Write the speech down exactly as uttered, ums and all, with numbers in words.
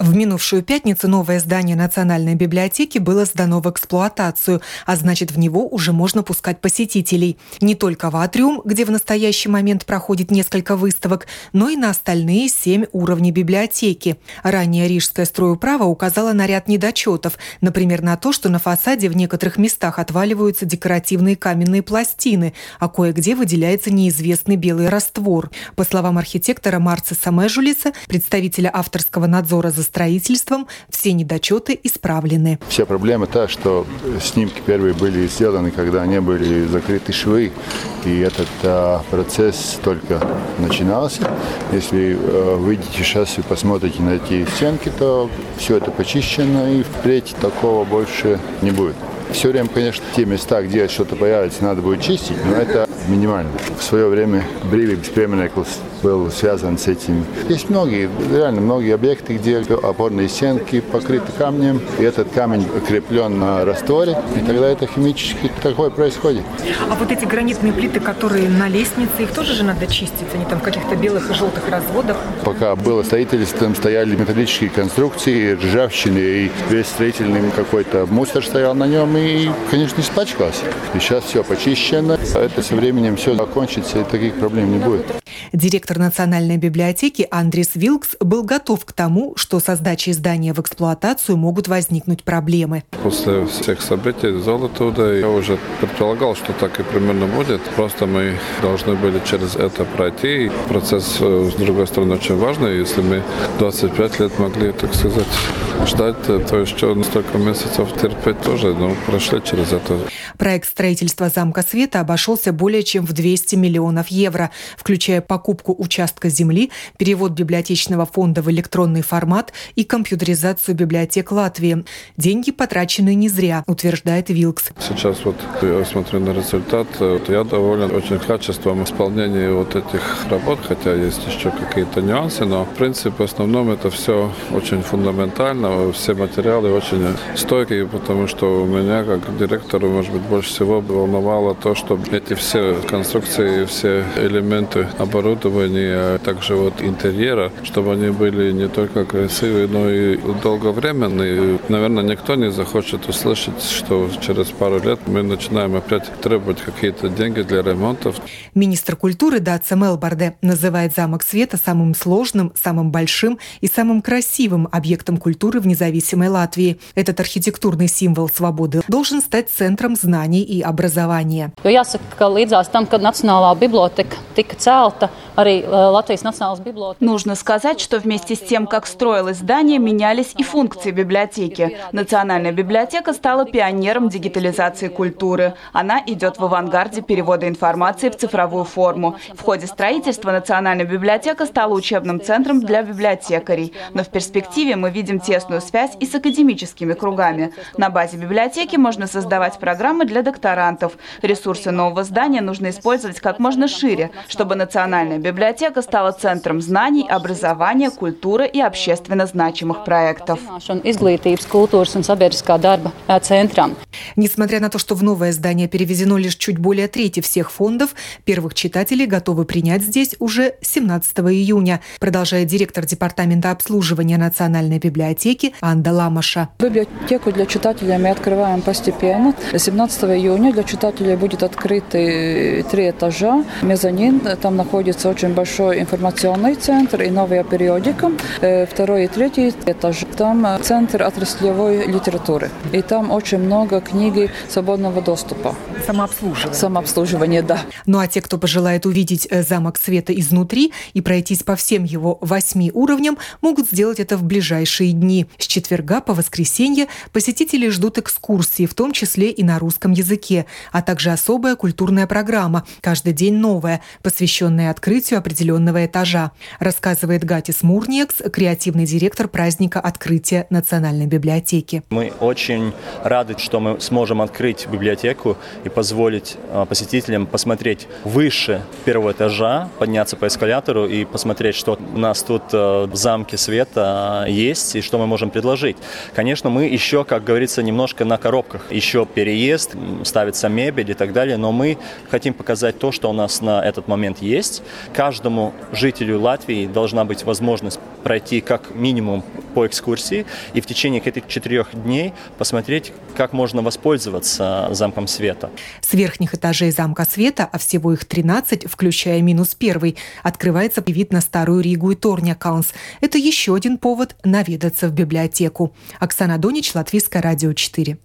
В минувшую пятницу новое здание Национальной библиотеки было сдано в эксплуатацию, а значит, в него уже можно пускать посетителей. Не только в атриум, где в настоящий момент проходит несколько выставок, но и на остальные семь уровней библиотеки. Ранее Рижская стройуправа указала на ряд недочетов, например, на то, что на фасаде в некоторых местах отваливаются декоративные каменные пластины, а кое-где выделяется неизвестный белый раствор. По словам архитектора Марциса Межулиса, представителя авторского надзора за строительством, все недочеты исправлены. Вся проблема та, что снимки первые были сделаны, когда не были закрыты швы, и этот а, процесс только начинался. Если а, выйдете сейчас и посмотрите на эти стенки, то все это почищено, и впредь такого больше не будет. Все время, конечно, те места, где что-то появится, надо будет чистить, но это минимально. В свое время Брīvības piemineklis был связан с этим. Есть многие, реально многие объекты, где опорные стенки покрыты камнем, и этот камень креплен на растворе, и тогда это химически такое происходит. А вот эти гранитные плиты, которые на лестнице, их тоже же надо чистить? Они там в каких-то белых и желтых разводах? Пока было строительство, там стояли металлические конструкции, ржавчины, и весь строительный какой-то мусор стоял на нем, и, конечно, испачкался. И сейчас все почищено. Это со временем все закончится, и таких проблем не будет. Директор Национальной библиотеки Андрис Вилкс был готов к тому, что со сдачей здания в эксплуатацию могут возникнуть проблемы. После всех событий Золотуда я уже предполагал, что так и примерно будет. Просто мы должны были через это пройти. Процесс, с другой стороны, очень важный. Если мы двадцать пять лет могли, так сказать, ждать, то еще столько месяцев терпеть тоже, но прошли через это. Проект строительства Замка Света обошелся более чем в двести миллионов евро, включая покупку участка земли, перевод библиотечного фонда в электронный формат и компьютеризацию библиотек Латвии. Деньги потрачены не зря, утверждает Вилкс. Сейчас вот я смотрю на результат, я доволен очень качеством исполнения вот этих работ, хотя есть еще какие-то нюансы, но в принципе в основном это все очень фундаментально, все материалы очень стойкие, потому что у меня как директору, может быть, больше всего волновало то, чтобы эти все конструкции, все элементы оборудования, а также вот интерьера, чтобы они были не только красивые, но и долговременные. Наверное, никто не захочет услышать, что через пару лет мы начинаем опять требовать какие-то деньги для ремонтов. Министр культуры Даца Мелбарде называет Замок Света самым сложным, самым большим и самым красивым объектом культуры в независимой Латвии. Этот архитектурный символ свободы должен стать центром знаний и образования. Нужно сказать, что вместе с тем, как строилось здание, менялись и функции библиотеки. Национальная библиотека стала пионером дигитализации культуры. Она идет в авангарде перевода информации в цифровую форму. В ходе строительства Национальная библиотека стала учебным центром для библиотекарей. Но в перспективе мы видим тесную связь и с академическими кругами. На базе библиотеки можно создавать программы для докторантов. Ресурсы нового здания нужно использовать как можно шире, чтобы Национальная библиотека стала центром знаний, образования, культуры и общественно значимых проектов. Несмотря на то, что в новое здание перевезено лишь чуть более трети всех фондов, первых читателей готовы принять здесь уже семнадцатого июня, продолжает директор департамента обслуживания Национальной библиотеки Анда Ламаша. Библиотеку для читателей мы открываем постепенно. семнадцатого июня для читателей будет открыты три этажа. Мезонин, там находится очень большой информационный центр и новая периодика. Второй и третий этаж, там центр отраслевой литературы. И там очень много книг свободного доступа. Самообслуживание. Самообслуживание, да. Ну а те, кто пожелает увидеть Замок Света изнутри и пройтись по всем его восьми уровням, могут сделать это в ближайшие дни. С четверга по воскресенье посетители ждут экскурсии, в том числе и на русском языке, а также особая культурная программа, каждый день новая, посвященная открытию определенного этажа, рассказывает Гатис Мурниекс, креативный директор праздника открытия Национальной библиотеки. Мы очень рады, что мы мы сможем открыть библиотеку и позволить посетителям посмотреть выше первого этажа, подняться по эскалатору и посмотреть, что у нас тут в замке света есть и что мы можем предложить. Конечно, мы еще, как говорится, немножко на коробках. Еще переезд, ставится мебель и так далее, но мы хотим показать то, что у нас на этот момент есть. Каждому жителю Латвии должна быть возможность пройти как минимум по экскурсии и в течение этих четырех дней посмотреть, как можно воспользоваться замком света. С верхних этажей замка света, а всего их тринадцать, включая минус первый, открывается вид на Старую Ригу и Торньякалнс. Это еще один повод наведаться в библиотеку. Оксана Донич, Латвийское радио четыре.